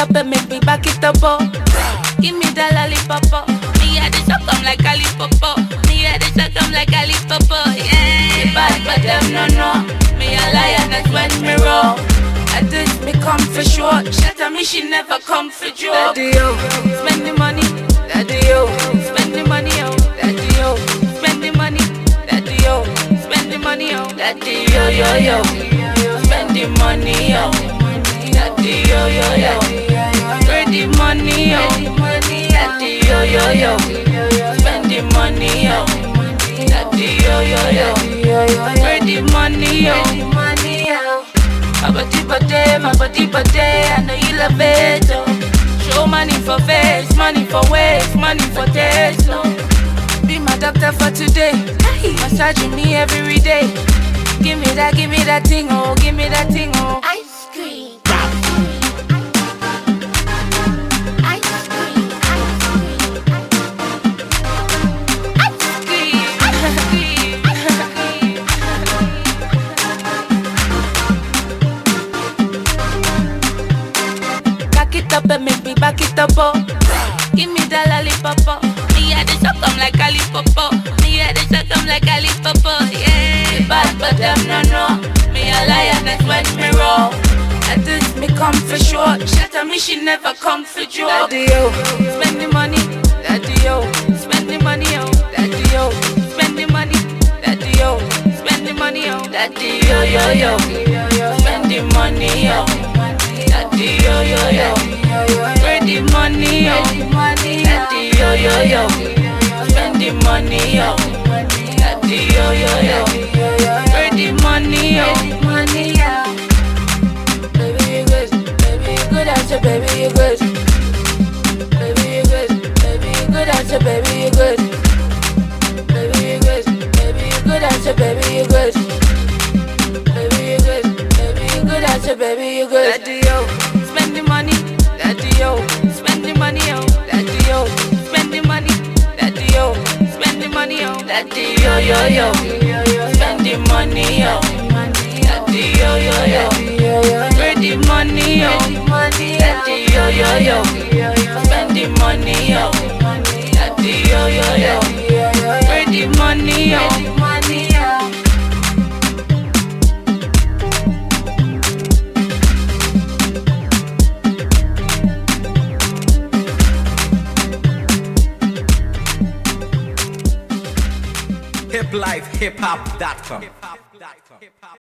up and make me back it up, oh. Give me the lollipop, oh. Me had the shock, I'm like Ali Popo. Me had the shock, I'm like Ali Popo, yeah. You bad, but them no. Me a lion, that's when me roll. I this me come for sure. Shatter me, she never come for joke. Daddy, yo, spend the money. Daddy, yo, spend the money, yo. Daddy, yo, spend the money. Daddy, yo, spend the money, yo. Daddy, yo, yo, yo. Spend the money, yo. Daddy, yo, yo, yo. Spend the money, yo. Daddy, yo, yo, yo. Spend the money, yo. Daddy, yo, yo, yo. Spend the money, yo. My body, I know you love it, oh. Show money for face, money for waist, money for taste, oh. Be my doctor for today, massaging me every day. Give me that thing, oh, give me that thing, oh. Ice cream. Up and make me back it up, oh. Give me the lollipop, oh. Me had the shock, I'm like Ali Popo. Me had the shock, I'm like Ali Popo, yeah. You bad, but them no. Me a lion, that's when me roll. At this me come for sure. Shatter me, she never come for joke. Daddy, yo, spend the money. Daddy, yo, spend the money, yo. Daddy, yo, spend the money. Daddy, yo, spend the money, yo. Daddy, yo, yo, yo. Spend the money, yo. Daddy, yo, yo, yo. Spend the money, yo. Daddy, yo, yo, yo. Spend the money, yo. Daddy, yo, yo, yo. Spend the money, yo. Baby, you good. Baby, you good. I said, baby, you good. Baby, you good. Baby, you good. I said, baby, you good. Baby, you good. Baby, you good. I said, baby, you good. Baby, you good. Baby, you good. I said, baby, you good. Daddy, yo, spend the money. Daddy, yo, spend the money, yo. Daddy, yo, spend the money. Daddy, yo, spend the money, yo. Daddy, yo, yo, yo. Spend the money, yo. Daddy, yo, yo, yo. Spend the money, yo. Daddy, yo, yo, yo. Spend the money, yo. Daddy, yo, yo, yo. Spend the money, yo. hiplifehiphop.com